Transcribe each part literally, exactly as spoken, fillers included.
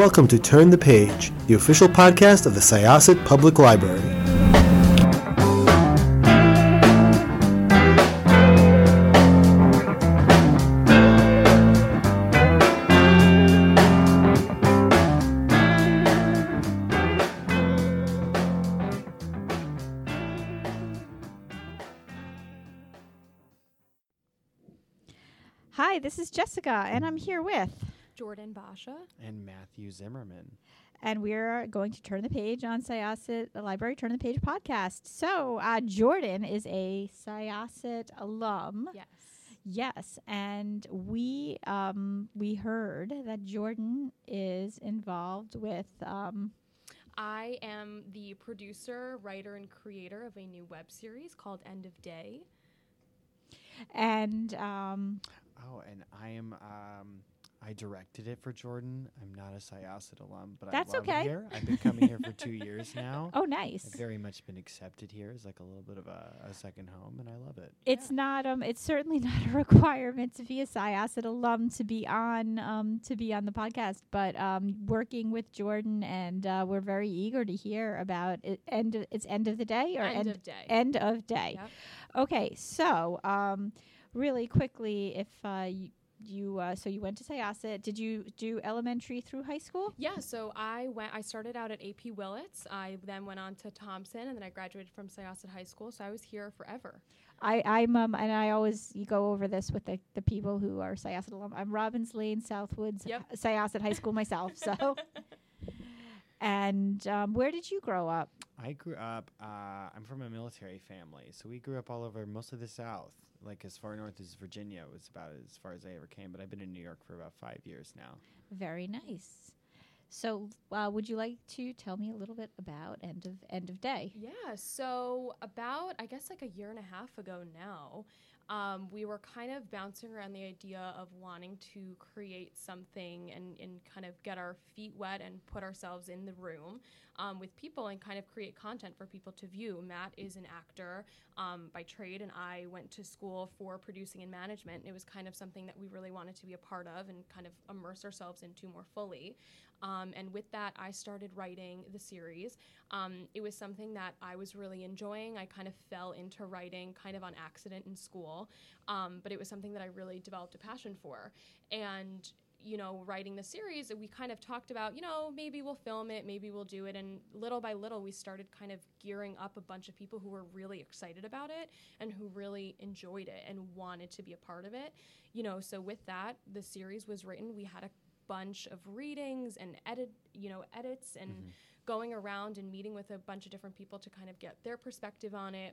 welcome to Turn the Page, the official podcast of the Syosset Public Library. Hi, this is Jessica, and I'm here with Jordan Basha and Matthew Zimmerman. And we're going to turn the page on Syosset the Library Turn the Page podcast. So uh, Jordan is a Syosset alum. Yes. Yes, and we um, we heard that Jordan is involved with... Um, I am the producer, writer, and creator of a new web series called End of Day. And... Um, oh, and I am... Um I directed it for Jordan. I'm not a Syosset alum, but That's I love okay. it here. I've been coming here for two years now. Oh, nice. I've very much been accepted here as like a little bit of a, a second home, and I love it. It's yeah. not. Um. It's certainly not a requirement to be a Syosset alum to be on. Um. To be on the podcast, but um, working with Jordan, and uh, we're very eager to hear about it. End. Of, it's end of the day or End end of day. End of day. Yep. Okay. So, um, really quickly, if uh, you. You uh, so you went to Syosset. Did you do elementary through high school? Yeah, so I went. I started out at A P Willits. I then went on to Thompson, and then I graduated from Syosset High School. So I was here forever. I, I'm um and I always you go over this with the, the people who are Syosset alum. I'm Robbins Lane, Southwoods, Yep. Syosset High School myself. So, and um, where did you grow up? I grew up, uh, I'm from a military family, so we grew up all over mostly the South. Like as far north as Virginia was about as far as I ever came, but I've been in New York for about five years now. Very nice. So, uh, would you like to tell me a little bit about End of End of Day? Yeah, so about, I guess, like a year and a half ago now, um, we were kind of bouncing around the idea of wanting to create something and, and kind of get our feet wet and put ourselves in the room um, with people and kind of create content for people to view. Matt is an actor um, by trade, and I went to school for producing and management. It was kind of something that we really wanted to be a part of and kind of immerse ourselves into more fully. Um, and with that, I started writing the series. Um, it was something that I was really enjoying. I kind of fell into writing kind of on accident in school, um, but it was something that I really developed a passion for. And, you know, writing the series, we kind of talked about, you know, maybe we'll film it, maybe we'll do it. And little by little, we started kind of gearing up a bunch of people who were really excited about it and who really enjoyed it and wanted to be a part of it. You know, so with that, the series was written. We had a bunch of readings and edit, you know, edits and mm-hmm. going around and meeting with a bunch of different people to kind of get their perspective on it.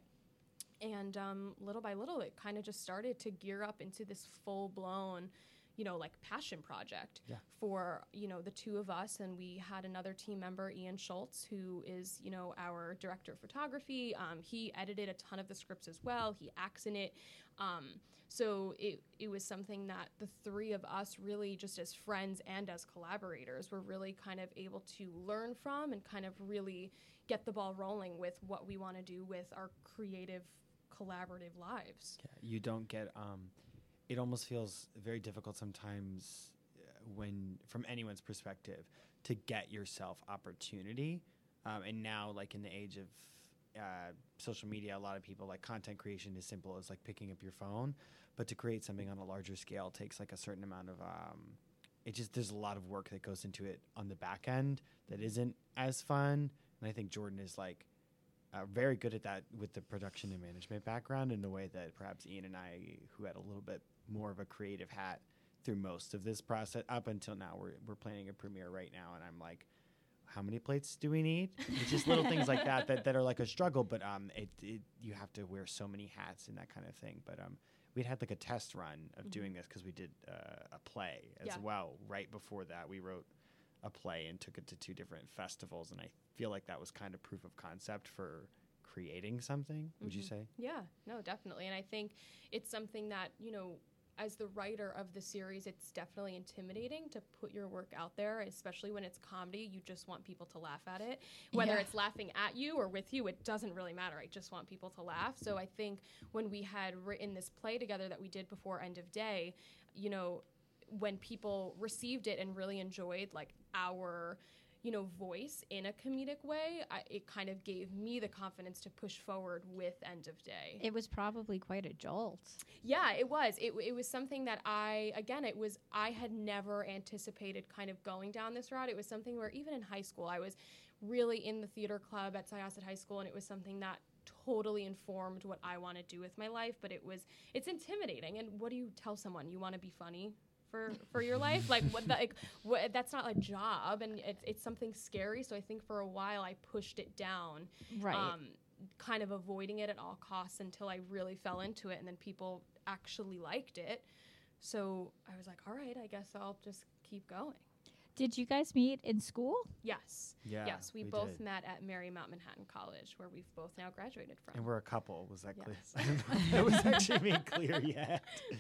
And um, little by little, it kind of just started to gear up into this full-blown, you know, like passion project yeah. for, you know, the two of us. And we had another team member, Ian Schultz, who is, you know, our director of photography. Um, he edited a ton of the scripts as well. He acts in it. Um, so it, it was something that the three of us really, just as friends and as collaborators, were really kind of able to learn from and kind of really get the ball rolling with what we want to do with our creative, collaborative lives. Yeah, you don't get... Um It almost feels very difficult sometimes uh, when, from anyone's perspective, to get yourself opportunity. Um, and now, like in the age of uh, social media, a lot of people like content creation is simple as like picking up your phone. But to create something on a larger scale takes like a certain amount of. Um, it just there's a lot of work that goes into it on the back end that isn't as fun. And I think Jordan is like. Uh, very good at that with the production and management background in the way that perhaps Ian and I, who had a little bit more of a creative hat through most of this process, up until now, we're we're planning a premiere right now, and I'm like, how many plates do we need? It's just little things like that, that that are like a struggle, but um, it, it you have to wear so many hats and that kind of thing. But um, we'd had like a test run of mm-hmm. doing this because we did uh, a play as yeah. well. Right before that, we wrote a play and took it to two different festivals, and I feel like that was kind of proof of concept for creating something. Mm-hmm. Would you say? Yeah, no, definitely. And I think it's something that, you know, as the writer of the series, it's definitely intimidating to put your work out there, especially when it's comedy. You just want people to laugh at it. Whether yeah. it's laughing at you or with you, it doesn't really matter. I just want people to laugh. So I think when we had written this play together that we did before End of Day, you know, when people received it and really enjoyed like our, you know, voice in a comedic way, I, it kind of gave me the confidence to push forward with End of Day. It was probably quite a jolt. Yeah, it was. It, it was something that I, again, it was, I had never anticipated kind of going down this route. It was something where even in high school, I was really in the theater club at Syosset High School, and it was something that totally informed what I want to do with my life, but it was, it's intimidating. And what do you tell someone? You want to be funny for, for your life? Like, what, the, like what, that's not a job, and it's, it's something scary. So I think for a while I pushed it down, Right. um, kind of avoiding it at all costs until I really fell into it, and then people actually liked it. So I was like, all right, I guess I'll just keep going. Did you guys meet in school? Yes. Yeah, Yes, we, we both did. met at Marymount Manhattan College, where we've both now graduated from. And we're a couple. Was that clear? Yes. I don't know if that was actually made clear yet.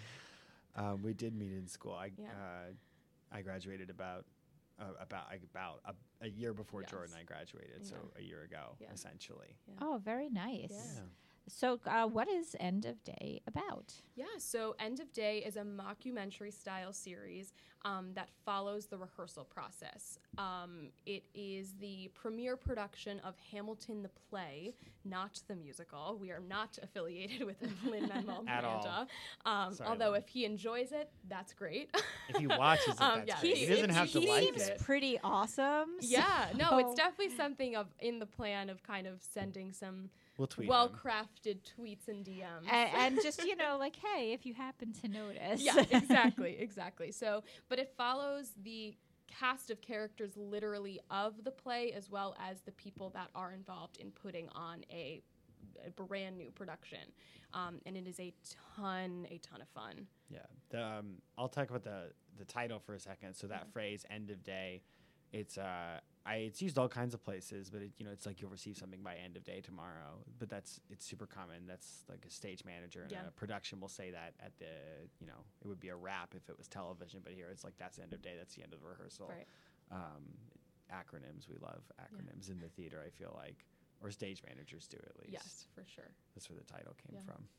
Um, we did meet in school. I Yeah. uh, I graduated about uh, about about a, a year before Yes. Jordan and I graduated, so Yeah. a year ago, Yeah. essentially. Yeah. Oh, very nice. Yeah. So, uh, what is End of Day about? Yeah, so End of Day is a mockumentary style series um, that follows the rehearsal process. Um, it is the premiere production of Hamilton the play, not the musical. We are not affiliated with Lin-Manuel At all. Miranda. Um, Sorry, although Lin. if he enjoys it, that's great. If he watches it, Um, that's yeah, great. he- He doesn't if have to he like seems it. Pretty awesome. Yeah, no, So- it's definitely something of in the plan of kind of sending some We'll tweet him. well-crafted tweets and D Ms. A- and just, you know, like, hey, if you happen to notice. Yeah, exactly, exactly. So, but it follows the cast of characters literally of the play, as well as the people that are involved in putting on a, a brand new production. Um, and it is a ton, a ton of fun. Yeah. The, um, I'll talk about the the title for a second. So that Mhm. phrase "end of day," it's uh, I it's used all kinds of places, but it, you know, it's like you'll receive something by end of day tomorrow. But that's it's super common. That's like a stage manager and Yeah. a production will say that at the you know it would be a rap if it was television, but here it's like that's the end of day. That's the end of the rehearsal. Right. Um, acronyms, we love acronyms in the theater. I feel like, or stage managers do at least. Yes, for sure. That's where the title came Yeah. from.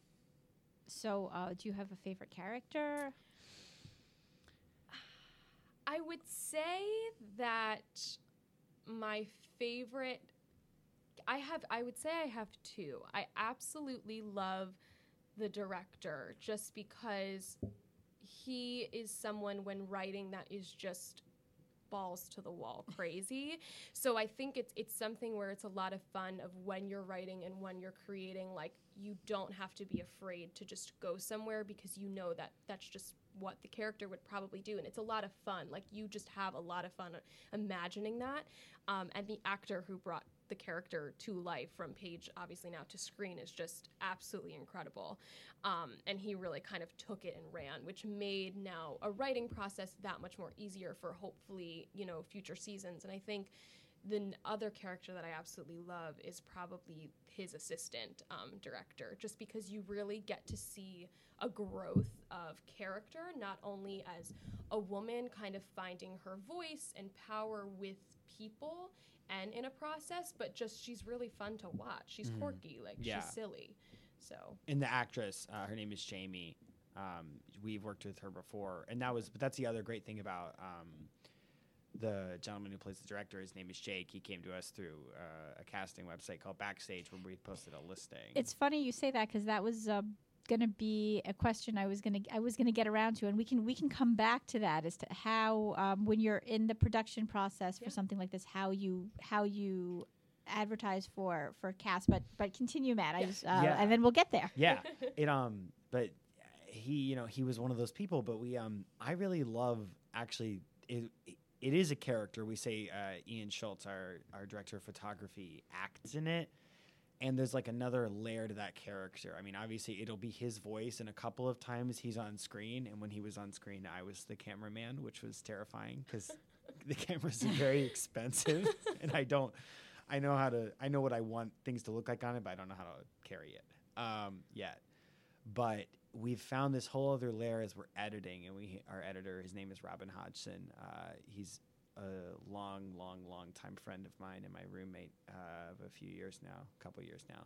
So, uh, do you have a favorite character? I would say that my favorite I have I would say I have two. I absolutely love the director just because he is someone when writing that is just balls to the wall crazy. So I think it's it's something where it's a lot of fun of when you're writing and when you're creating, like you don't have to be afraid to just go somewhere because you know that that's just what the character would probably do, and it's a lot of fun. Like you just have a lot of fun imagining that. Um, and the actor who brought the character to life from page obviously now to screen is just absolutely incredible. Um, and he really kind of took it and ran, which made now a writing process that much more easier for hopefully, you know, future seasons. And I think the n- other character that I absolutely love is probably his assistant um, director, just because you really get to see a growth of character, not only as a woman kind of finding her voice and power with people and in a process, but just she's really fun to watch. She's Mhm. quirky, like Yeah. she's silly. So And the actress, uh, her name is Jamie. Um, we've worked with her before, and that was. But that's the other great thing about um, the gentleman who plays the director. His name is Jake. He came to us through uh, a casting website called Backstage, where we posted a listing. It's funny you say that because that was uh, going to be a question I was going to I was going to get around to, and we can we can come back to that as to how um, when you're in the production process for Yeah. something like this, how you how you advertise for for cast. But but continue, Matt. I Yeah. just uh, Yeah. and then we'll get there. yeah, it um, but he, you know, he was one of those people. But we um, I really love actually. It, it is a character. We say uh, Ian Schultz, our our director of photography, acts in it. And there's like another layer to that character. I mean, obviously it'll be his voice, and a couple of times he's on screen. And when he was on screen, I was the cameraman, which was terrifying because the cameras are very expensive, and I don't. I know how to. I know what I want things to look like on it, but I don't know how to carry it um, yet. But we've found this whole other layer as we're editing, and we our editor, his name is Robin Hodgson. Uh, he's a long, long, long time friend of mine and my roommate uh, of a few years now, a couple years now.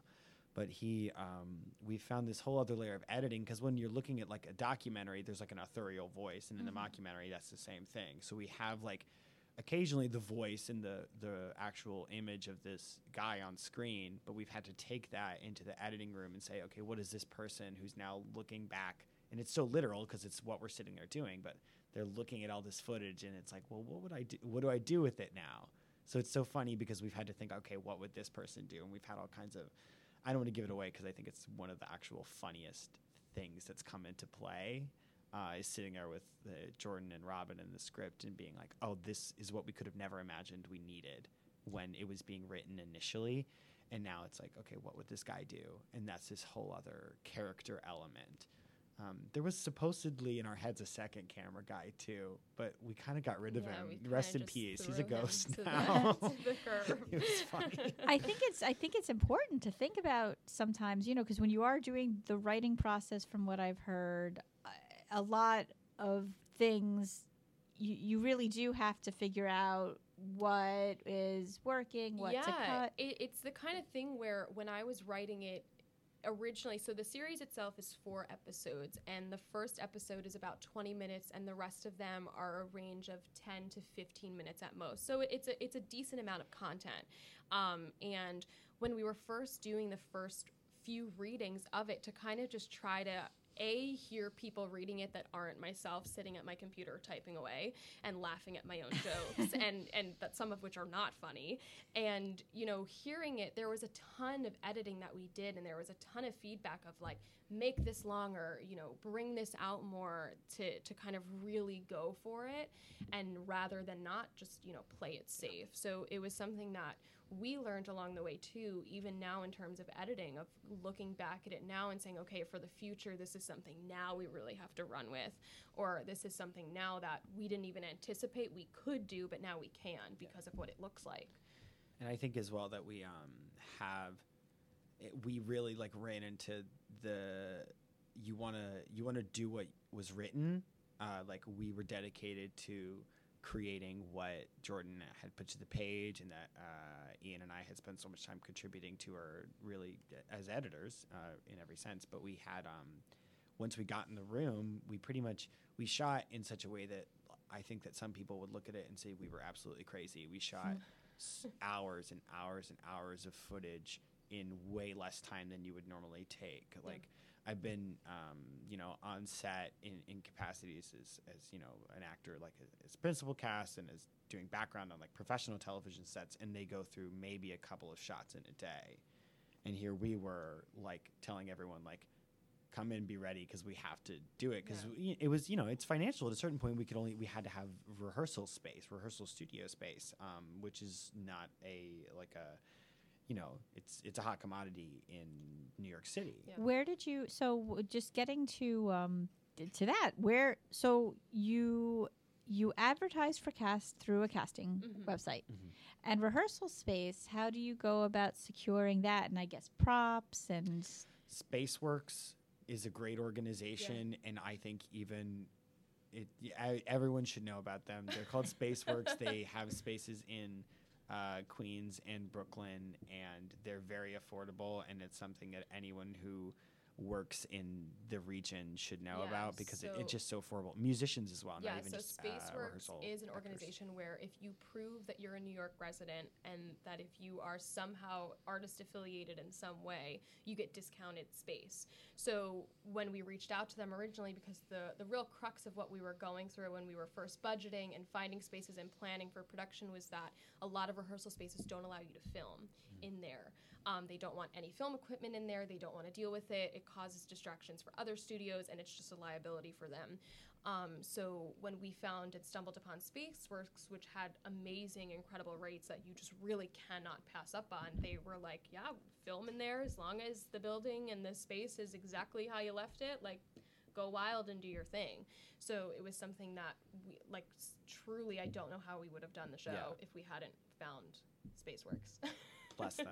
But he, um, we found this whole other layer of editing, because when you're looking at like a documentary, there's like an authorial voice, and in Mm-hmm. the mockumentary, that's the same thing. So we have like occasionally the voice and the the actual image of this guy on screen, but we've had to take that into the editing room and say, okay, what is this person who's now looking back? And it's so literal because it's what we're sitting there doing, but they're looking at all this footage, and it's like, well, what would I do? What do I do with it now? So it's so funny because we've had to think, okay, what would this person do? And we've had all kinds of, I don't want to give it away because I think it's one of the actual funniest things that's come into play, uh, is sitting there with uh, Jordan and Robin in the script and being like, oh, this is what we could have never imagined we needed when it was being written initially. And now it's like, okay, what would this guy do? And that's this whole other character element. Um, there was supposedly in our heads a second camera guy too, but we kind of got rid of Yeah, we him. kinda Rest in just peace. threw He's a him ghost to the- now. to the curb. It was funny. I think it's I think it's important to think about sometimes, you know, because when you are doing the writing process, from what I've heard, uh, a lot of things you you really do have to figure out what is working, what yeah, to cut. It, it's the kind of thing where when I was writing it originally, so the series itself is four episodes, and the first episode is about twenty minutes, and the rest of them are a range of ten to fifteen minutes at most. So it's a it's a decent amount of content. Um, and when we were first doing the first few readings of it, to kind of just try to A, hear people reading it that aren't myself sitting at my computer typing away and laughing at my own jokes, and, and that some of which are not funny. And, you know, hearing it, there was a ton of editing that we did, and there was a ton of feedback of like, make this longer, you know, bring this out more, to, to kind of really go for it, and rather than not just, you know, play it safe. So it was something that we learned along the way too, even now in terms of editing, of looking back at it now and saying, okay, for the future, this is something now we really have to run with, or this is something now that we didn't even anticipate we could do, but now we can because of what it looks like. And I think as well that we um, have, it, we really like ran into the, you want to you want to do what was written. Uh, like we were dedicated to creating what Jordan had put to the page, and that uh, Ian and I had spent so much time contributing to her, really as editors uh, in every sense. But we had, um, once we got in the room, we pretty much, we shot in such a way that I think that some people would look at it and say we were absolutely crazy. We shot s- hours and hours and hours of footage in way less time than you would normally take. Yeah. Like, I've been, um, you know, on set in, in capacities as, as, you know, an actor, like as principal cast, and as doing background on like professional television sets, and they go through maybe a couple of shots in a day. And here we were like telling everyone like, come in, be ready, because we have to do it. Because Yeah. it was, you know, it's financial. At a certain point, we could only, we had to have rehearsal space, rehearsal studio space, um, which is not a, like a, you know, it's it's a hot commodity in New York City. Yeah. Where did you? So w- just getting to um d- to that. Where so you you advertise for cast through a casting Mhm. website, Mhm. and rehearsal space. How do you go about securing that? And I guess props and Spaceworks is a great organization, and I think even it, y- I- everyone should know about them. They're called Spaceworks. They have spaces in uh, Queens and Brooklyn, and they're very affordable, and it's something that anyone who works in the region should know Yeah, about, because it, so- it's just so affordable. Musicians as well, Yeah, not even so just uh, Spaceworks rehearsal is an actors. organization where if you prove that you're a New York resident and that if you are somehow artist affiliated in some way, you get discounted space. So when we reached out to them originally, because the, the real crux of what we were going through when we were first budgeting and finding spaces and planning for production was that a lot of rehearsal spaces don't allow you to film in there. Um, they don't want any film equipment in there. They don't want to deal with it. It causes distractions for other studios, and it's just a liability for them. Um, so when we found and stumbled upon Spaceworks, which had amazing, incredible rates that you just really cannot pass up on, they were like, yeah, film in there as long as the building and the space is exactly how you left it. Like, go wild and do your thing. So it was something that, we, like, s- truly, I don't know how we would have done the show Yeah. if we hadn't found Spaceworks. Bless them.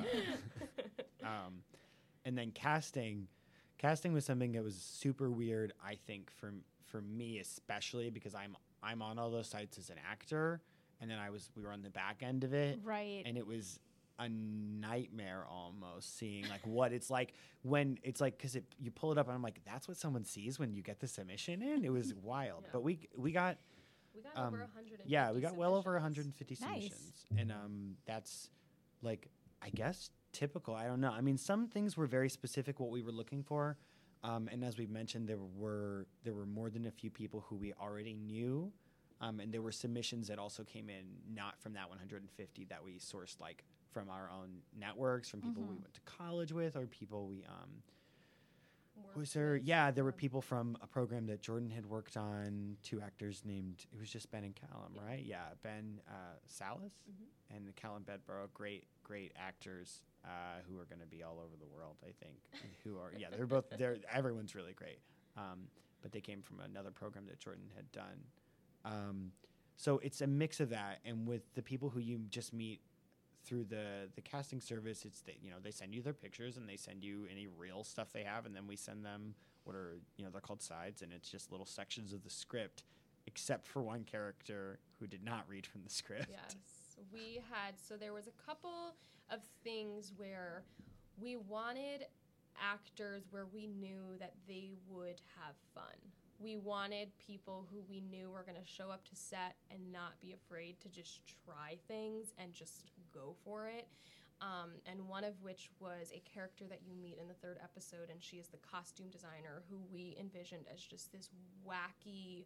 Uh, um, and then casting, casting was something that was super weird. I think for for me especially, because I'm I'm on all those sites as an actor, and then I was we were on the back end of it, right. and it was a nightmare almost seeing like what it's like when it's like because it you pull it up and I'm like that's what someone sees when you get the submission in. It was wild, Yeah. but we we got We got um, over one hundred fifty yeah we got well over submissions. one hundred fifty Nice. submissions, and um that's like I guess typical. I don't know. I mean, some things were very specific what we were looking for, um, and as we mentioned, there were there were more than a few people who we already knew. Um, and there were submissions that also came in not from that one hundred fifty that we sourced, like from our own networks, from people we Mhm. went to college with, or people we um. Worked Was there? with, Yeah, there were um, people from a program that Jordan had worked on. Two actors named it was just Ben and Callum, Yeah. right? Yeah, Ben uh, Salas Mhm. and Callum Bedborough, great great actors uh, who are going to be all over the world. I think who are yeah they're both they're everyone's really great. Um, but they came from another program that Jordan had done. Um, so it's a mix of that, and with the people who you just meet through the the casting service, it's that you know they send you their pictures and they send you any real stuff they have, and then we send them what are you know they're called sides, and it's just little sections of the script, except for one character who did not read from the script. Yes, we had, so there was a couple of things where we wanted actors where we knew that they would have fun. We wanted people who we knew were going to show up to set and not be afraid to just try things and just go for it. Um, and one of which was a character that you meet in the third episode, and she is the costume designer who we envisioned as just this wacky,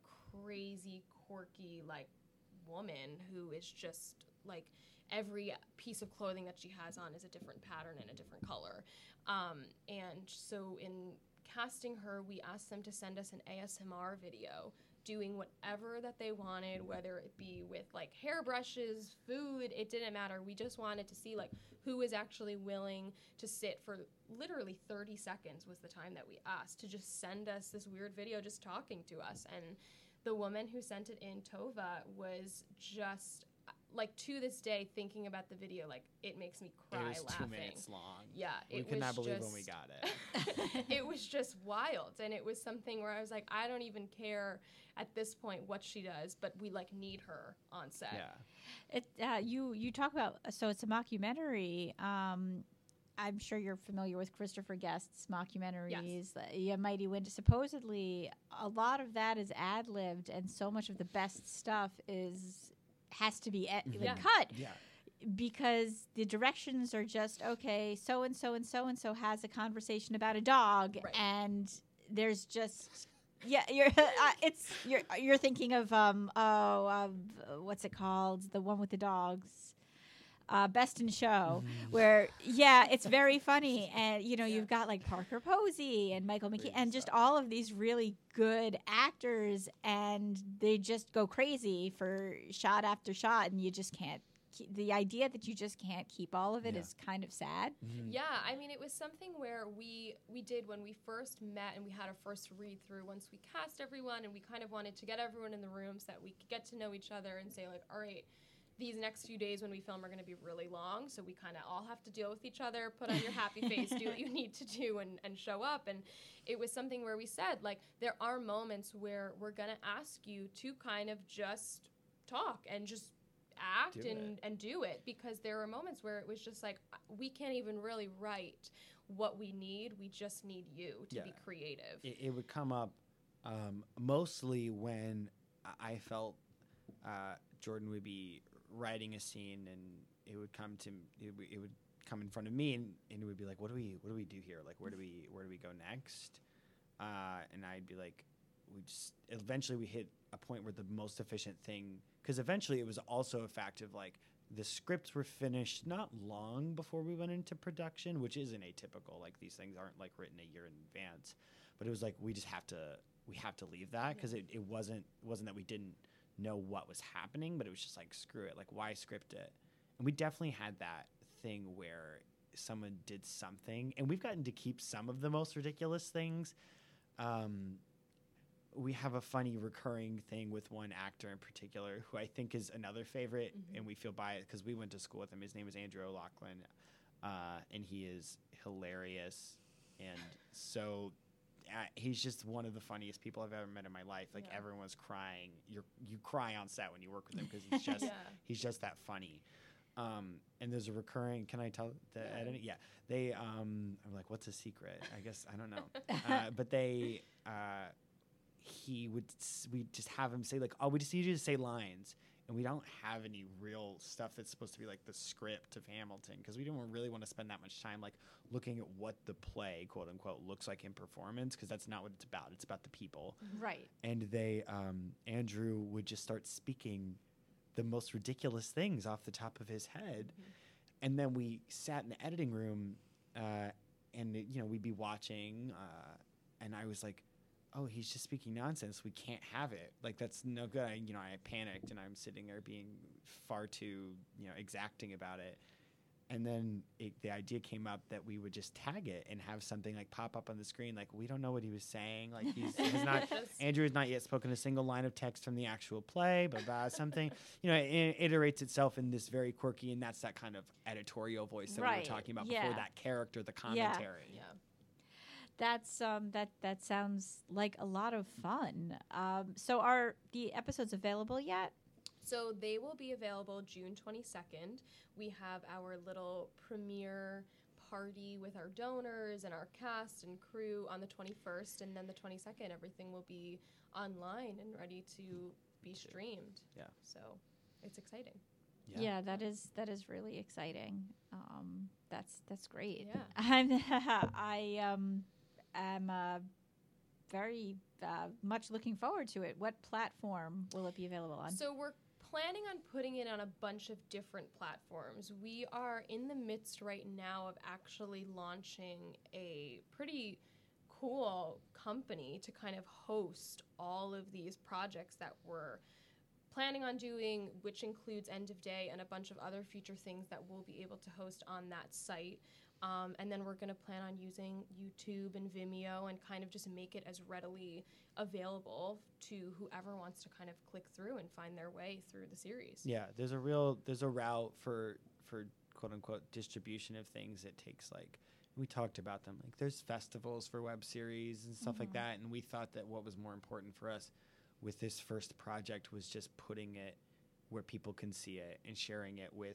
crazy, quirky, like, woman who is just, like, every piece of clothing that she has on is a different pattern and a different color. Um, and so in casting her, we asked them to send us an A S M R video doing whatever that they wanted, whether it be with like hairbrushes, food, it didn't matter. We just wanted to see like who was actually willing to sit for literally thirty seconds was the time that we asked to just send us this weird video just talking to us. And the woman who sent it in, Tova, was just like to this day thinking about the video, like it makes me cry It was laughing. two minutes long. Yeah, we it could was not believe just, when we got it. it was just wild, and it was something where I was like, I don't even care at this point what she does, but we like need her on set. Yeah. It uh, you you talk about so it's a mockumentary. Um, I'm sure you're familiar with Christopher Guest's mockumentaries. Uh, yeah, Mighty Wind. Supposedly, a lot of that is ad libbed, and so much of the best stuff is has to be ed- like, Yeah. cut. Yeah. Because the directions are just okay. So and so and so and so has a conversation about a dog, Right. and there's just yeah. You're uh, it's you're you're thinking of um oh uh, what's it called, the one with the dogs, uh, Best in Show, where yeah it's very funny, and you know Yeah. you've got like Parker Posey and Michael McKean Great and just stuff. all of these really good actors, and they just go crazy for shot after shot, and you just can't. The idea that you just can't keep all of it is Yeah. kind of sad. Mhm. Yeah, I mean, it was something where we we did when we first met and we had our first read through. Once we cast everyone, and we kind of wanted to get everyone in the room so that we could get to know each other and say like, all right, these next few days when we film are going to be really long, so we kind of all have to deal with each other. Put on your happy face, do what you need to do, and and show up. And it was something where we said like, there are moments where we're going to ask you to kind of just talk and just act Do and, and do it, because there were moments where it was just like, we can't even really write what we need. We just need you to Yeah. be creative. It, it would come up um, mostly when I I felt uh, Jordan would be writing a scene, and it would come to it, would- it would come in front of me, and, and it would be like, what do we what do we do here? Like, where do we where do we go next? Uh, and I'd be like, we just eventually we hit a point where the most efficient thing, because eventually it was also a fact of like the scripts were finished not long before we went into production, which isn't atypical. Like these things aren't like written a year in advance, but it was like we just have to we have to leave that because it, it wasn't it wasn't that we didn't know what was happening, but it was just like screw it, like why script it? And we definitely had that thing where someone did something, and we've gotten to keep some of the most ridiculous things. Um, we have a funny recurring thing with one actor in particular who I think is another favorite, Mhm. and we feel biased because we went to school with him. His name is Andrew O'Loughlin, uh, and he is hilarious. And so uh, he's just one of the funniest people I've ever met in my life. Like Yeah. everyone's crying. You you cry on set when you work with him because he's just Yeah. he's just that funny. Um, and there's a recurring. Can I tell the Yeah. editing? Yeah, they. Um, I'm like, what's a secret? I guess I don't know. uh, but they. Uh, he would. s- We just have him say like, oh, we just need you to say lines, and we don't have any real stuff that's supposed to be like the script of Hamilton because we don't really want to spend that much time like looking at what the play, quote unquote, looks like in performance because that's not what it's about. It's about the people. Right. And they um, Andrew would just start speaking the most ridiculous things off the top of his head, Mhm. and then we sat in the editing room, uh, and it- you know we'd be watching, uh, and I was like, "Oh, he's just speaking nonsense. We can't have it. Like that's no good." I, you know, I panicked, and I'm sitting there being far too you know exacting about it. And then it, the idea came up that we would just tag it and have something like pop up on the screen. Like we don't know what he was saying. Like he's, he's not. Just- Andrew has not yet spoken a single line of text from the actual play, but blah, something. You know, it, it iterates itself in this very quirky, and that's that kind of editorial voice that we Right, were talking about yeah. before. That character, the Yeah. commentary. Yeah. That's um that that sounds like a lot of fun. Um, so are the episodes available yet? So they will be available June twenty-second. We have our little premiere party with our donors and our cast and crew on the twenty-first, and then the twenty-second, everything will be online and ready to be streamed. Yeah. So it's exciting. Yeah, that is that is really exciting. Um, that's that's great. Yeah. I'm I um am uh, very uh, much looking forward to it. What platform will it be available on? So we're planning on putting it on a bunch of different platforms. We are in the midst right now of actually launching a pretty cool company to kind of host all of these projects that we're planning on doing, which includes End of Day and a bunch of other future things that we'll be able to host on that site. Um, and then we're going to plan on using YouTube and Vimeo and kind of just make it as readily available to whoever wants to kind of click through and find their way through the series. Yeah, there's a real there's a route for for quote unquote distribution of things. It takes like we talked about them. Like there's festivals for web series and stuff like Mhm. that, and we thought that what was more important for us with this first project was just putting it where people can see it and sharing it with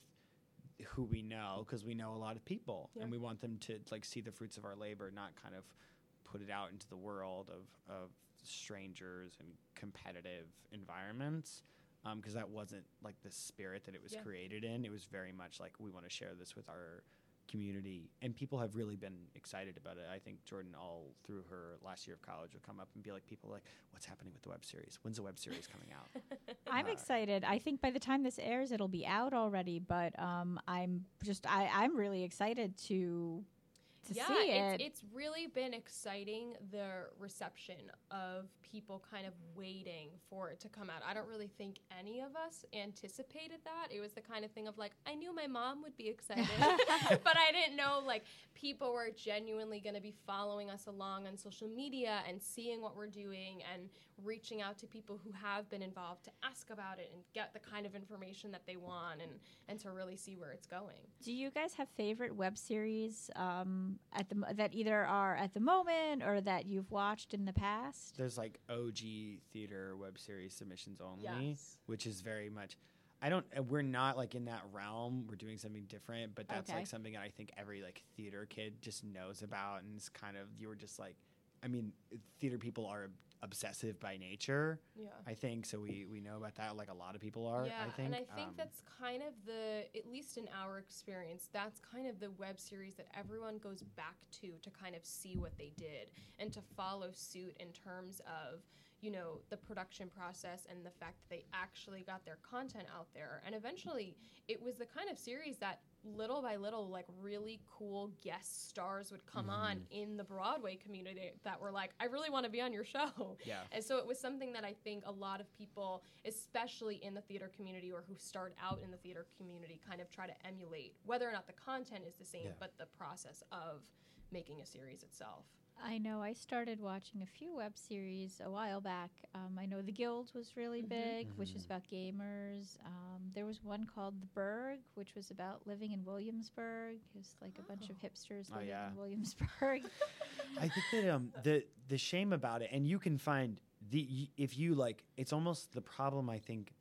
who we know because we know a lot of people Yeah. and we want them to like see the fruits of our labor, not kind of put it out into the world of, of strangers and competitive environments because that wasn't like the spirit that it was Yeah. created in. It was very much like we want to share this with our community, and people have really been excited about it. I think Jordan all through her last year of college would come up and be like, people are like, what's happening with the web series? When's the web series coming out? I'm Uh, excited. I think by the time this airs, it'll be out already. But um, I'm just I I'm really excited to to yeah, see it. it's, it's really been exciting, the reception of people kind of waiting for it to come out. I don't really think any of us anticipated that. It was the kind of thing of like, I knew my mom would be excited, but I didn't know like people were genuinely going to be following us along on social media and seeing what we're doing and reaching out to people who have been involved to ask about it and get the kind of information that they want and, and to really see where it's going. Do you guys have favorite web series um, at the mo- that either are at the moment or that you've watched in the past? There's like O G theater web series submissions only, Yes. which is very much. I don't. uh, We're not like in that realm. We're doing something different, but that's Okay. like something that I think every like theater kid just knows about, and it's kind of you were just like, I mean, theater people are ob- obsessive by nature. Yeah. I think so. We we know about that. Like a lot of people are. Yeah, I think. and I think Um, that's kind of the, at least in our experience, that's kind of the web series that everyone goes back to to kind of see what they did and to follow suit in terms of, you know, the production process and the fact that they actually got their content out there. And eventually, it was the kind of series that little by little, like really cool guest stars would come on Mhm. in the Broadway community that were like, I really want to be on your show. yeah. And so it was something that I think a lot of people, especially in the theater community or who start out in the theater community, kind of try to emulate, whether or not the content is the same, Yeah. but the process of making a series itself. I know I started watching a few web series a while back. Um, I know The Guild was really Mhm. big, which is Mhm. about gamers. Um, there was one called The Burg, which was about living in Williamsburg. It was like a bunch of Oh. hipsters Oh, living yeah. in Williamsburg. I think that um the the shame about it, and you can find the y- if you like, it's almost the problem I think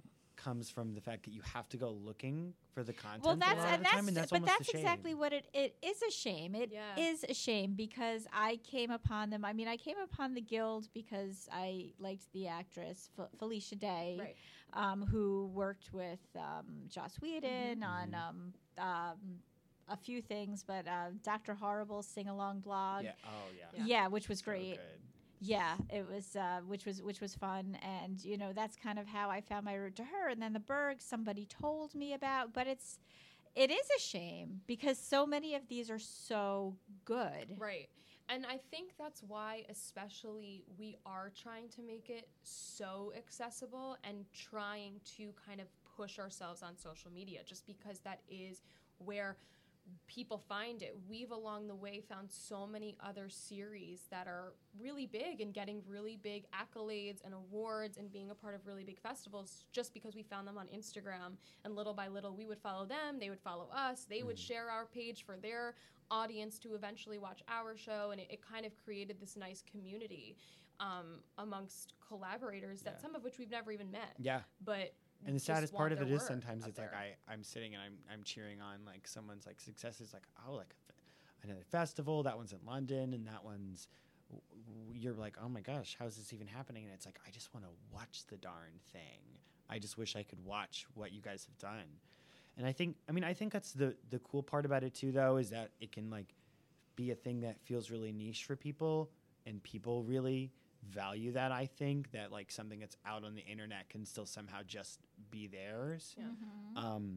comes from the fact that you have to go looking for the content Well, a that's lot of and the time, that's, and that's but almost that's a shame. exactly what it it is a shame. It is Yeah. a shame because I came upon them. I mean, I came upon the Guild because I liked the actress F- Felicia Day, Right. um, who worked with um, Joss Whedon Mhm. on Mhm. um, um, a few things, but uh, Doctor Horrible's sing along blog. Yeah. Oh yeah. Yeah, Yeah. which was So great. good. Yeah, it was, uh, which was which was fun, and you know that's kind of how I found my route to her. And then the Berg, somebody told me about, but it's it is a shame because so many of these are so good. Right. And I think that's why, especially, we are trying to make it so accessible and trying to kind of push ourselves on social media, just because that is where people find it. We've along the way found so many other series that are really big and getting really big accolades and awards and being a part of really big festivals just because we found them on Instagram, and little by little we would follow them, they would follow us, they would Mhm. share our page for their audience to eventually watch our show, and it, it kind of created this nice community um, amongst collaborators that Yeah. some of which we've never even met, Yeah. but And the just saddest part want of their it is work sometimes out it's like there. I, I'm sitting and I'm I'm cheering on like someone's like successes, like oh like a f- another festival, that one's in London and that one's w- w- you're like oh my gosh, how is this even happening? And it's like I just want to watch the darn thing. I just wish I could watch what you guys have done. And I think I mean I think that's the the cool part about it too though, is that it can like be a thing that feels really niche for people, and people really value that. I think that like something that's out on the internet can still somehow just be theirs. Yeah. Mhm. Um,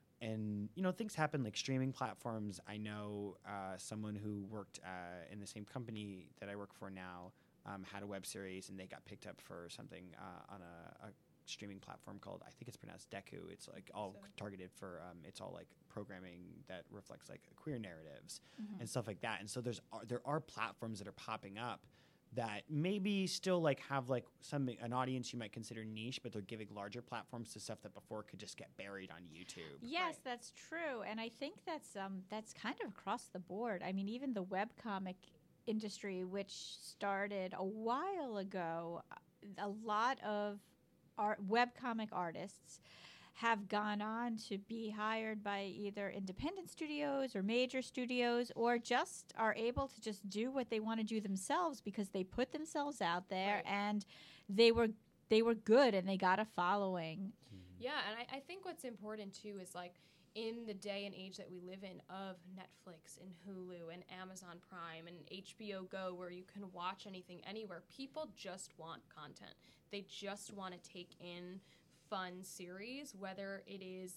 and you know things happen like streaming platforms. I know uh, someone who worked uh, in the same company that I work for now um, had a web series, and they got picked up for something uh, on a, a streaming platform called, I think it's pronounced Deku. It's like all So- targeted for um, it's all like programming that reflects like queer narratives Mhm. and stuff like that. And so there's are, there are platforms that are popping up that maybe still like have like some an audience you might consider niche, but they're giving larger platforms to stuff that before could just get buried on YouTube. Yes, Right. that's true, and I think that's um that's kind of across the board. I mean, even the webcomic industry, which started a while ago, a lot of art webcomic artists have gone on to be hired by either independent studios or major studios, or just are able to just do what they want to do themselves because they put themselves out there Right. and they were they were good and they got a following. Yeah, and I, I think what's important too is like in the day and age that we live in of Netflix and Hulu and Amazon Prime and H B O Go, where you can watch anything anywhere, people just want content. They just want to take in fun series, whether it is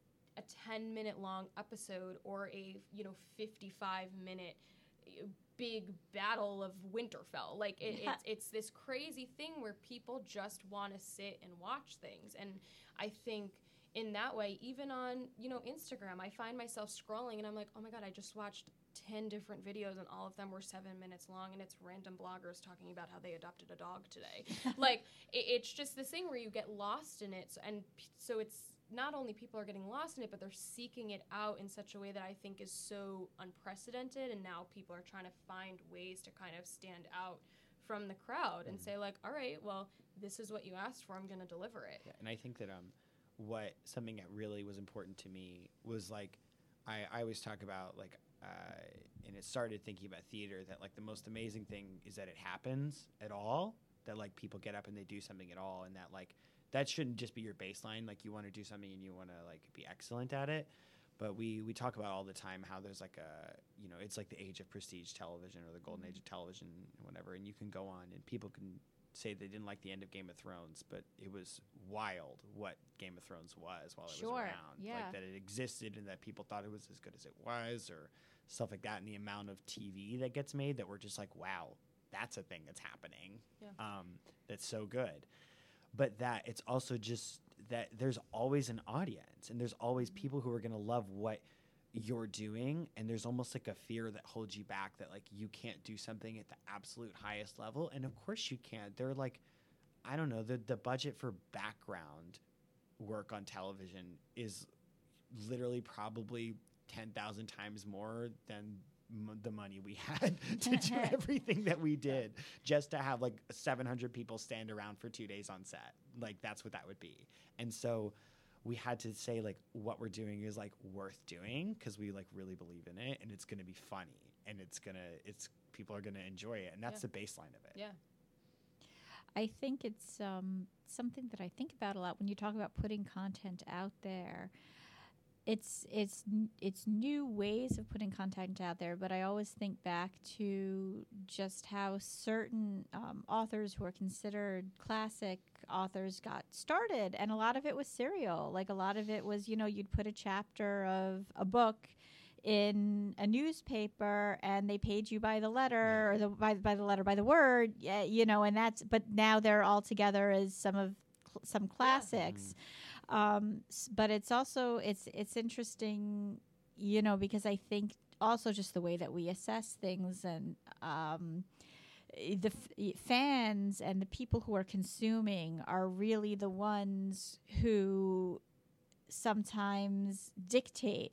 a ten minute long episode or a, you know, fifty-five minute uh, big battle of Winterfell. Like it, Yeah. it's it's this crazy thing where people just want to sit and watch things. And I think in that way, even on, you know, Instagram, I find myself scrolling and I'm like, oh my God, I just watched ten different videos and all of them were seven minutes long, and it's random bloggers talking about how they adopted a dog today. Like it, it's just this thing where you get lost in it. So, and p- so it's not only people are getting lost in it, but they're seeking it out in such a way that I think is so unprecedented. And now people are trying to find ways to kind of stand out from the crowd and Mhm. say like, all right, well, this is what you asked for. I'm going to deliver it. Yeah, and I think that um, what something that really was important to me was like, I, I always talk about like, uh, and it started thinking about theater, that like the most amazing thing is that it happens at all, that like people get up and they do something at all, and that like that shouldn't just be your baseline. Like you want to do something and you want to like be excellent at it. But we we talk about all the time how there's like a, you know, it's like the age of prestige television or the golden age of television and whatever, and you can go on and people can say they didn't like the end of Game of Thrones, but it was wild what Game of Thrones was while it Sure, was around. yeah. Like that it existed and that people thought it was as good as it was, or stuff like that, and the amount of T V that gets made that we're just like, wow, that's a thing that's happening. Yeah. Um, that's so good. But that it's also just that there's always an audience and there's always people who are going to love what you're doing, and there's almost like a fear that holds you back, that like you can't do something at the absolute highest level. And of course you can't. They're like, I don't know, the the budget for background work on television is literally probably ten thousand times more than m- the money we had to do everything that we did just to have like seven hundred people stand around for two days on set. Like that's what that would be. And so we had to say like what we're doing is like worth doing because we like really believe in it and it's going to be funny and it's going to, it's people are going to enjoy it. And that's Yeah. the baseline of it. Yeah. I think it's um, something that I think about a lot when you talk about putting content out there. It's it's n- it's new ways of putting content out there, but I always think back to just how certain um, authors who are considered classic authors got started, and a lot of it was serial. Like a lot of it was, you know, you'd put a chapter of a book in a newspaper and they paid you by the letter or the by, by the letter by the word, yeah, you know, and that's but now they're all together as some of cl- some classics. Um, s- but it's also it's it's interesting, you know, because I think also just the way that we assess things and um, i- the f- i- fans and the people who are consuming are really the ones who sometimes dictate.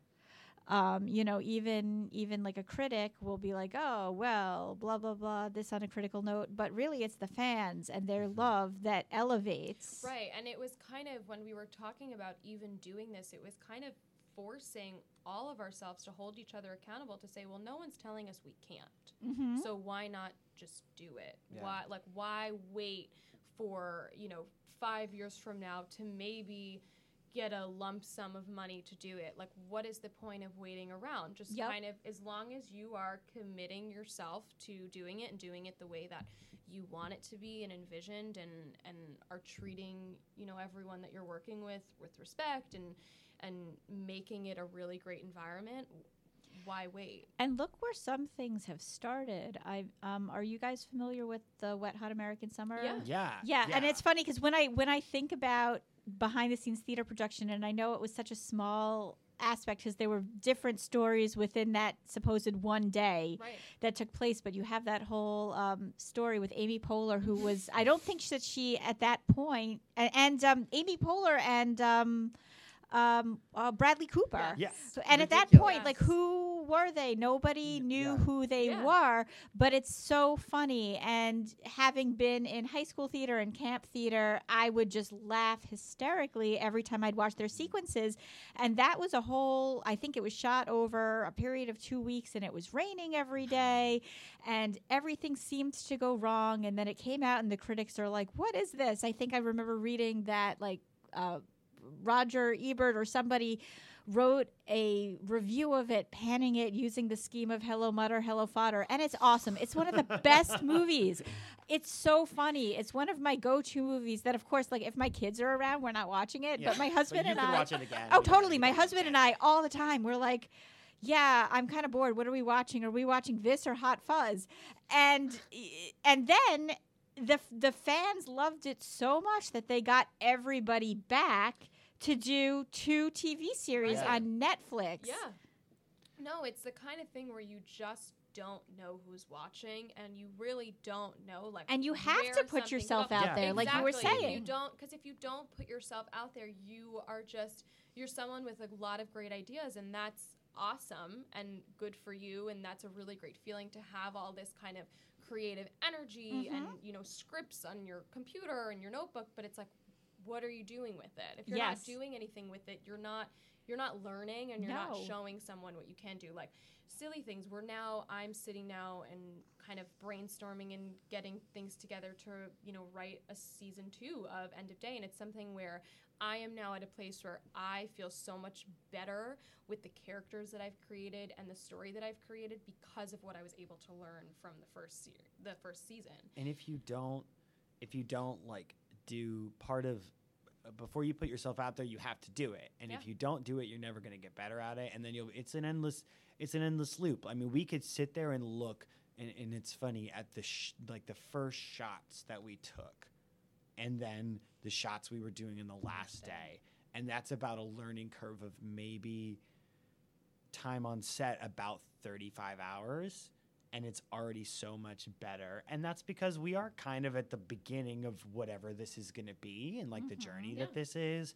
Um, you know, even even like a critic will be like, oh, well, blah, blah, blah, this on a critical note. But really, it's the fans and their love that elevates. Right. And it was kind of, when we were talking about even doing this, it was kind of forcing all of ourselves to hold each other accountable to say, well, no one's telling us we can't. Mm-hmm. So why not just do it? Yeah. Why, like, why wait for, you know, five years from now to maybe get a lump sum of money to do it? Like, what is the point of waiting around? Just Yep. kind of, as long as you are committing yourself to doing it and doing it the way that you want it to be and envisioned, and and are treating, you know, everyone that you're working with with respect and and making it a really great environment, why wait? And look where some things have started. I um, are you guys familiar with the Wet Hot American Summer? Yeah. Yeah. Yeah, and it's funny because when I when I think about behind the scenes theater production, and I know it was such a small aspect because there were different stories within that supposed one day Right. that took place, but you have that whole um, story with Amy Poehler, who was I don't think that she at that point and, and um, Amy Poehler and um, um, uh, Bradley Cooper. Yeah. Yes. So, and at that Ridiculous. point, like, Yes. who were they? Nobody knew yeah. who they Yeah. were, but it's so funny. And having been in high school theater and camp theater, I would just laugh hysterically every time I'd watch their sequences. And that was a whole, I think it was shot over a period of two weeks and it was raining every day and everything seemed to go wrong. And then it came out and the critics are like, what is this? I think I remember reading that, like, uh, Roger Ebert or somebody wrote a review of it, panning it using the scheme of Hello Mutter, Hello Fodder, and it's awesome. It's one of the best movies. It's so funny. It's one of my go-to movies that, of course, like if my kids are around, we're not watching it, Yeah. but my husband you and can I watch it again. Oh, and totally. again My and husband again. and I all the time, we're like, yeah, I'm kind of bored. What are we watching? Are we watching this or Hot Fuzz? And and then the the fans loved it so much that they got everybody back to do two T V series Right. on Netflix. Yeah. No, it's the kind of thing where you just don't know who's watching, and you really don't know, like, And you have where to put something yourself go- out Yeah. there, like you were Exactly. If saying. you don't, because if you don't put yourself out there, you are just, you're someone with a lot of great ideas, and that's awesome and good for you, and that's a really great feeling to have all this kind of creative energy Mhm. and, you know, scripts on your computer and your notebook, but it's like, what are you doing with it? If you're Yes. not doing anything with it, you're not you're not learning, and you're not No. showing someone what you can do. Like silly things. We're now I'm sitting now and kind of brainstorming and getting things together to, you know, write a season two of End of Day, and it's something where I am now at a place where I feel so much better with the characters that I've created and the story that I've created because of what I was able to learn from the first se- the first season. And if you don't, if you don't like do part of uh, before you put yourself out there, you have to do it. And Yeah. if you don't do it, you're never going to get better at it. And then you'll. It's an endless. It's an endless loop. I mean, we could sit there and look, and, and it's funny at the sh- like the first shots that we took, and then the shots we were doing in the last day, and that's about a learning curve of maybe time on set about thirty-five hours. And it's already so much better. And that's because we are kind of at the beginning of whatever this is going to be and like the Mhm. journey Yeah. that this is.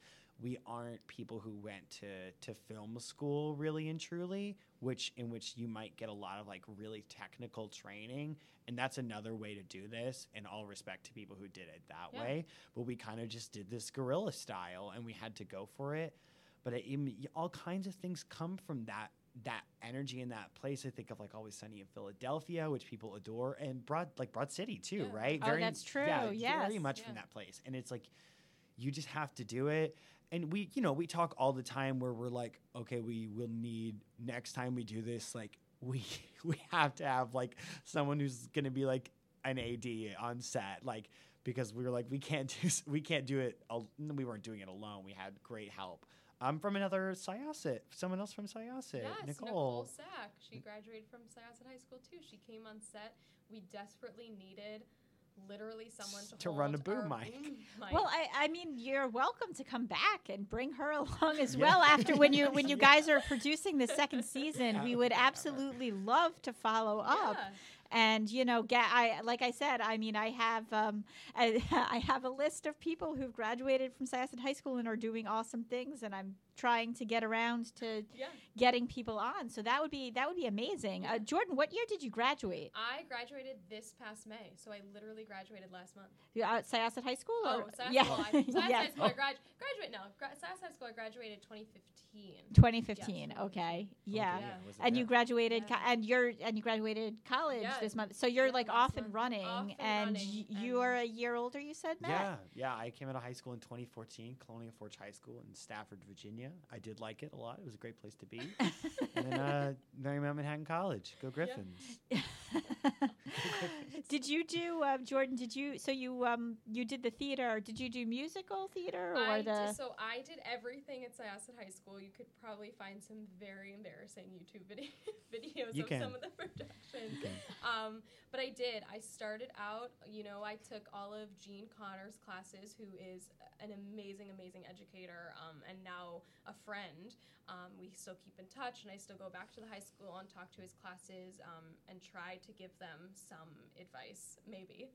we aren't people who went to, to film school really and truly, which in which you might get a lot of like really technical training. And that's another way to do this, in all respect to people who did it that Yeah. way. But we kind of just did this guerrilla style and we had to go for it. But it, it, all kinds of things come from that that energy in that place. I think of like Always Sunny in Philadelphia, which people adore, and Broad like Broad City too, Yeah. right? Oh, that's true. Yeah, Yes. very much Yeah. from that place. And it's like you just have to do it. And we, you know, we talk all the time where we're like, okay, we will need next time we do this, like we we have to have like someone who's going to be like an A D on set, like because we were like we can't do we can't do it. Al- we weren't doing it alone. We had great help. Um, from another Syosset, someone else from Syosset, Yes, Nicole. Nicole Sack. She graduated from Syosset High School too. She came on set. We desperately needed literally someone to, To hold run a boom our mic. boom mic. Well, I, I mean, you're welcome to come back and bring her along as Yeah. well after when you when you Yeah. guys are producing the second season. We would Whatever. absolutely love to follow up. Yeah. And you know, ga- I like I said, I mean, I have um, I, I have a list of people who've graduated from Syosset High School and are doing awesome things, and I'm trying to get around to Yeah. getting people on. So that would be that would be amazing. Uh, Jordan, what year did you graduate? I graduated this past May, so I literally graduated last month. You at Syosset High School? Oh, or- Syosset yeah, well, I- Syosset yeah. High School. I grad- graduate now. Gra- Syosset High School. I graduated twenty fifteen. twenty fifteen. Yes, Okay, twenty yeah. Yeah. was it And you that? graduated, Yeah. co- and you're and you graduated college Yeah. this month. So you're Yeah, like last off and month. running, Off and and running, y- you and- are a year older. You said, Matt. Yeah, yeah. I came out of high school in twenty fourteen, Colonial Forge High School in Stafford, Virginia. I did like it a lot. It was a great place to be. And then uh, Marymount Manhattan College. Go Griffins. Did you do, um, Jordan? Did you? So you um you did the theater. Did you do musical theater or I the? did, so I did everything at Syosset High School. You could probably find some very embarrassing YouTube video videos You of can. some of the productions. Okay. Um, but I did. I started out, you know, I took all of Jean Connor's classes, who is an amazing, amazing educator, um, and now a friend. Um, we still keep in touch, and I still go back to the high school and talk to his classes, um, and try to give them some advice, maybe.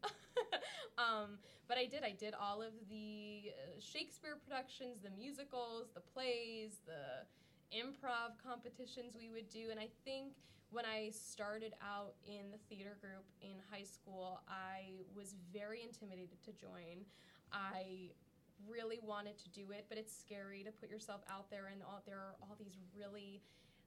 um, but I did. I did all of the uh, Shakespeare productions, the musicals, the plays, the improv competitions we would do, and I think when I started out in the theater group in high school, I was very intimidated to join. I really wanted to do it, but it's scary to put yourself out there, and all, there are all these really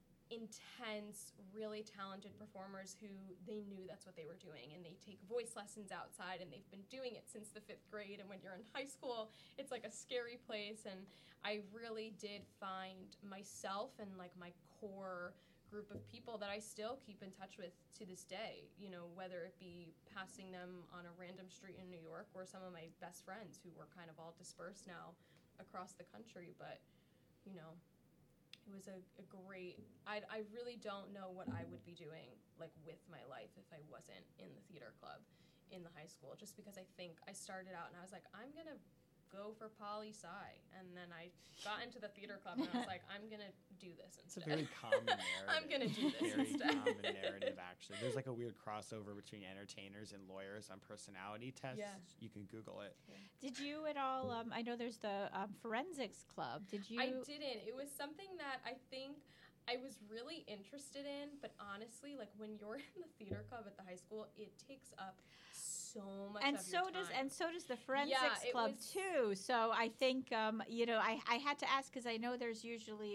intense, really talented performers who they knew that's what they were doing, and they take voice lessons outside, and they've been doing it since the fifth grade, and when you're in high school, it's like a scary place, and I really did find myself and like my core group of people that I still keep in touch with to this day, you know, whether it be passing them on a random street in New York or some of my best friends who were kind of all dispersed now across the country. But, you know, it was a, a great, I, I really don't know what I would be doing, like, with my life if I wasn't in the theater club in the high school, just because I think I started out and I was like, I'm going to go for poli-sci, and then I got into the theater club and I was like, I'm gonna do this It's a instead. very common narrative. I'm gonna do this very instead. common narrative, actually. There's like a weird crossover between entertainers and lawyers on personality tests. Yeah. You can Google it. Did you at all? Um, I know there's the um, forensics club. Did you? I didn't. It was something that I think I was really interested in, but honestly, like when you're in the theater club at the high school, it takes up so much and of so your does time. and so does the forensics it club was- too. So I think um, you know I, I had to ask because I know there's usually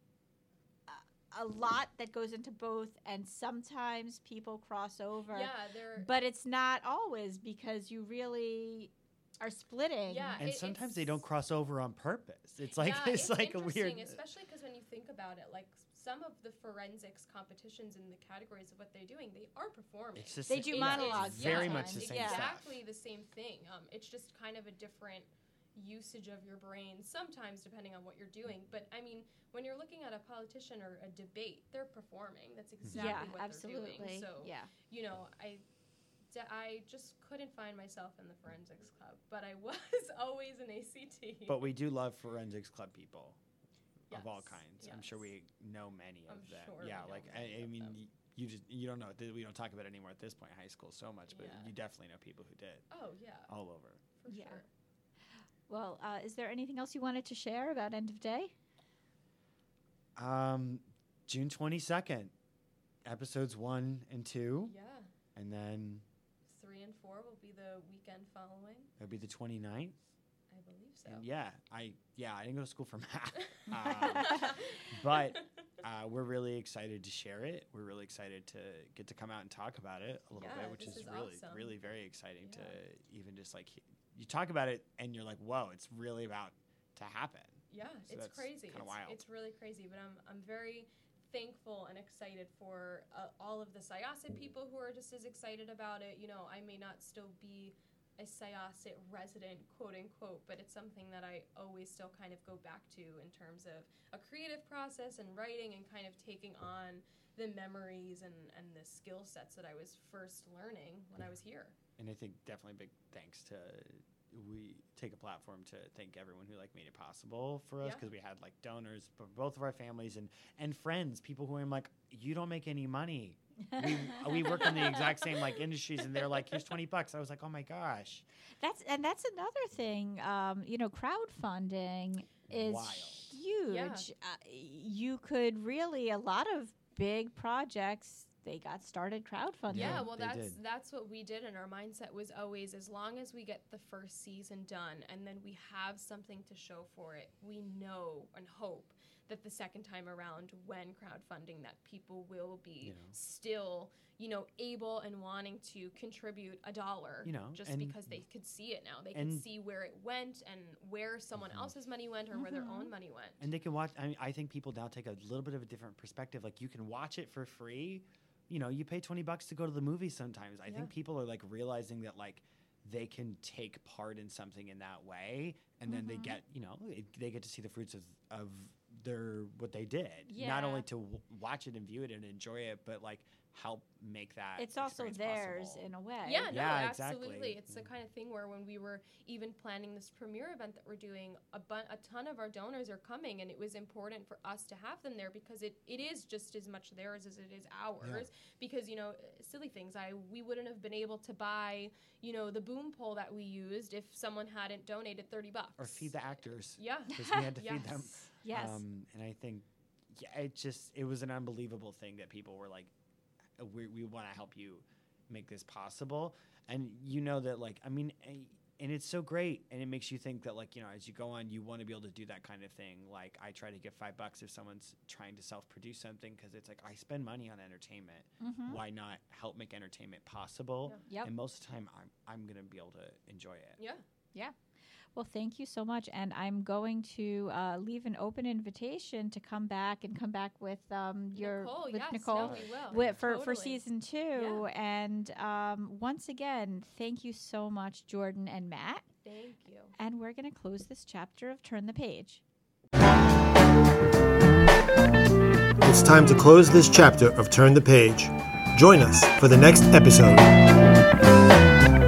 a, a lot that goes into both, and sometimes people cross over. yeah, they're But it's not always because you really are splitting. Yeah, And it- sometimes they it's- don't cross over on purpose. It's like yeah, it's, like a weird. interesting, especially because when you think about it, like some of the forensics competitions and the categories of what they're doing, they are performing. It's just They do It's- monologues it's- very yeah, much the it's same yeah. stuff. exactly the same thing. Um, it's just kind of a different usage of your brain sometimes depending on what you're doing. But I mean, when you're looking at a politician or a debate, they're performing. That's exactly yeah, what absolutely. they're doing. So yeah. you know, I, d- I just couldn't find myself in the forensics club, but I was always an A C T. But we do love forensics club people of all Yes, kinds. I'm sure yes. we know many of I'm them. sure we yeah, know like many I, I of mean, them. y- you just you don't know. th- We don't talk about it anymore at this point in high school so much, but Yeah. you definitely know people who did Oh yeah, all over. for Yeah. sure. Well, uh, is there anything else you wanted to share about End of Day? Um, June twenty-second, episodes one and two. Yeah. And then Three and four will be the weekend following. it'll be the twenty-ninth. I believe so. And yeah, I yeah, I didn't go to school for math. um, but uh, we're really excited to share it. We're really excited to get to come out and talk about it a little Yeah, bit, which this is, is really, awesome. really very exciting Yeah. to even just like, he- you talk about it and you're like, whoa, it's really about to happen. Yeah, So it's that's crazy. kinda It's, wild. it's really crazy, but I'm I'm very thankful and excited for uh, all of the Syosset people who are just as excited about it. You know, I may not still be a Syosset resident, quote unquote, but it's something that I always still kind of go back to in terms of a creative process and writing and kind of taking on the memories and, and the skill sets that I was first learning when I was here. And I think definitely big thanks to, we take a platform to thank everyone who like made it possible for us, Yeah. because we had like donors for both of our families and and friends, people who I'm like, you don't make any money. we we work in the exact same like industries, and they're like, here's twenty bucks. I was like, oh my gosh. That's and that's another thing. Um, you know, crowdfunding is Wild. huge. Yeah. Uh, you could really a lot of big projects. They got started crowdfunding. Yeah, Yeah, well, they that's did. that's what we did, and our mindset was always, as long as we get the first season done, and then we have something to show for it, we know and hope that the second time around, when crowdfunding, that people will be You know. still, you know, able and wanting to contribute a dollar, You know, just and- because they could see it now, they and- could see where it went and where someone Mhm. else's money went or where their Mhm. own money went. And they can watch. I mean, I think people now take a little bit of a different perspective. Like, you can watch it for free. You know, you pay twenty bucks to go to the movie sometimes. I Yeah. think people are like realizing that like they can take part in something in that way, and then they Mhm. get, you know, it, they get to see the fruits of, of their what they did. Not Yeah. only to w- watch it and view it and enjoy it, but like help make that. It's also experience theirs possible. in a way. Yeah, no, Yeah, absolutely. exactly. It's the Yeah. kind of thing where when we were even planning this premiere event that we're doing, a, bu- a ton of our donors are coming, and it was important for us to have them there because it, it is just as much theirs as it is ours. Because, you know, silly things, I we wouldn't have been able to buy, you know, the boom pole that we used if someone hadn't donated thirty bucks. Or feed the actors. Yeah. Because we had to feed them. Yes. Yes. Um, and I think, yeah, it just, it was an unbelievable thing that people were like, uh, we, we want to help you make this possible. And you know that, like, I mean, eh, and it's so great. And it makes you think that, like, you know, as you go on, you want to be able to do that kind of thing. Like, I try to give five bucks if someone's trying to self-produce something, because it's like, I spend money on entertainment. Mhm. Why not help make entertainment possible? Yep. And most of the time, I'm, I'm going to be able to enjoy it. Yeah. Yeah. Well, thank you so much. And I'm going to uh, leave an open invitation to come back and come back with um, your Nicole, with yes, Nicole no, we will. wi- for, for Totally. season two. And um, once again, thank you so much, Jordan and Matt. Thank you. And we're going to close this chapter of Turn the Page. It's time to close this chapter of Turn the Page. Join us for the next episode.